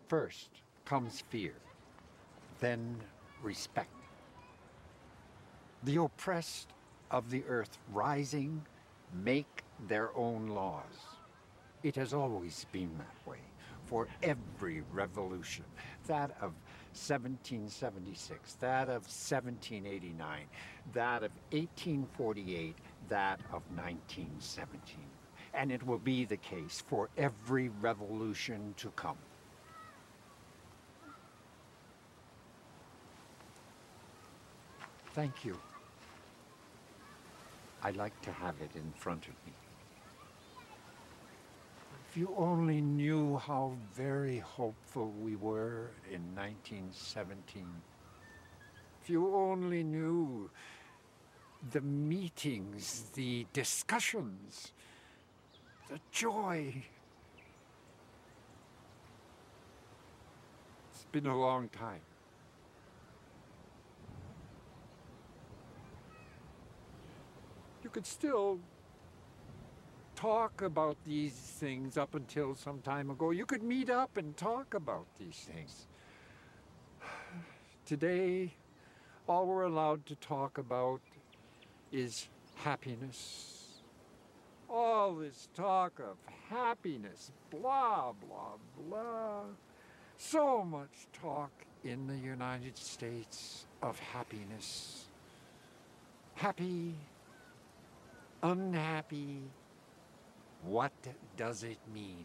First comes fear, then respect. The oppressed of the earth rising make their own laws. It has always been that way for every revolution, that of 1776, that of 1789, that of 1848, that of 1917. And it will be the case for every revolution to come. Thank you. I like to have it in front of me. If you only knew how very hopeful we were in 1917. If you only knew the meetings, the discussions, the joy. It's been a long time. You could still talk about these things up until some time ago. You could meet up and talk about these things. Today, all we're allowed to talk about is happiness. All this talk of happiness, blah, blah, blah. So much talk in the United States of happiness. Happy, unhappy. What does it mean?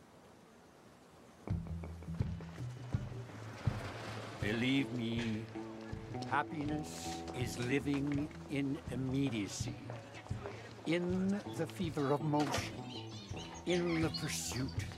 Believe me, happiness is living in immediacy, in the fever of motion, in the pursuit,